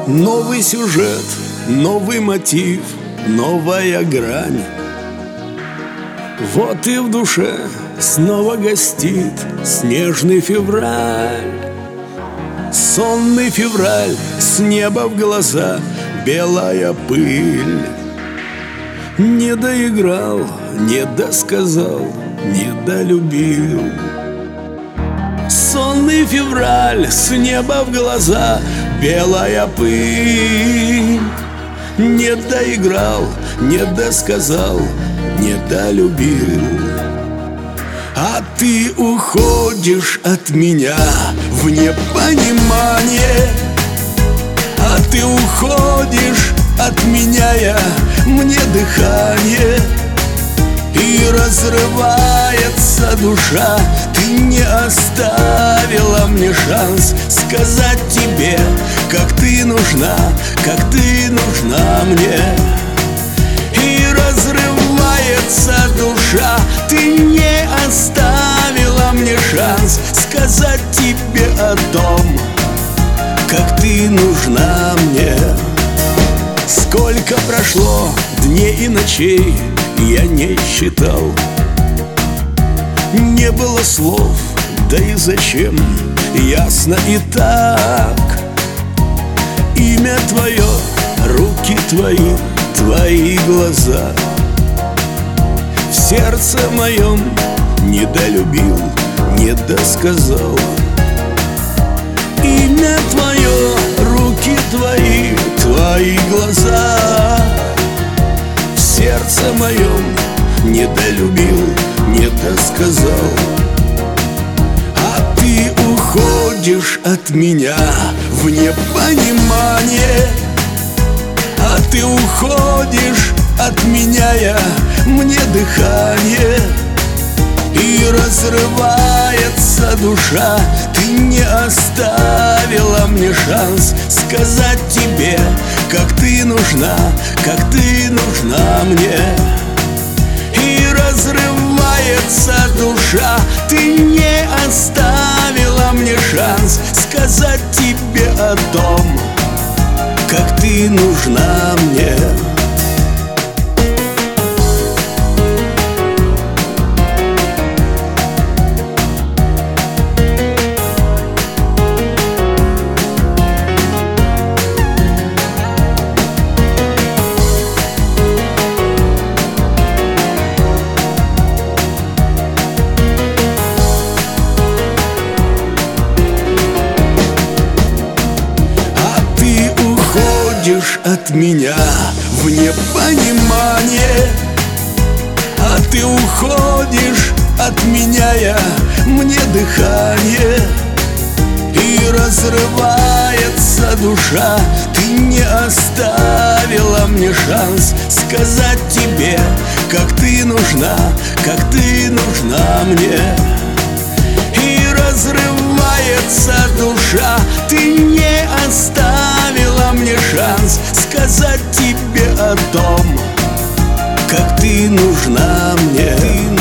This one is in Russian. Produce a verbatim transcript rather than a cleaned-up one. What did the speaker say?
Новый сюжет, новый мотив, новая грань. Вот и в душе снова гостит снежный февраль. Сонный февраль, с неба в глаза белая пыль. Не доиграл, не досказал, не долюбил. Сонный февраль, с неба в глаза белая пыль. Не доиграл, не досказал, не долюбил. А ты уходишь от меня в непонимание. А ты уходишь от меня, я мне дыхание. И разрывается душа. Ты не оставила мне шанс сказать тебе, как ты нужна, как ты нужна мне. И разрывается душа. Ты не оставила мне шанс сказать тебе о том, как ты нужна мне. Сколько прошло дней и ночей, я не считал. Не было слов, да и зачем, ясно и так. Имя твое, руки твои, твои глаза. В сердце моем недолюбил, не досказал. Имя твое, руки твои, твои глаза. В сердце моем недолюбил, не досказал. А ты уходишь от меня в непонимание. А ты уходишь от меня, я мне дыхание. И разрывается душа. Ты не оставила мне шанс сказать тебе, как ты нужна, как ты нужна мне. И разрывается душа. Ты не оставила мне шанс сказать тебе о том, как ты нужна мне. От меня в непонимание. А ты уходишь от меня, я мне дыхание. И разрывается душа. Ты не оставила мне шанс сказать тебе, как ты нужна, как ты нужна мне. И разрывается душа. Ты не оставила мне шанс сказать тебе о том, как ты нужна мне.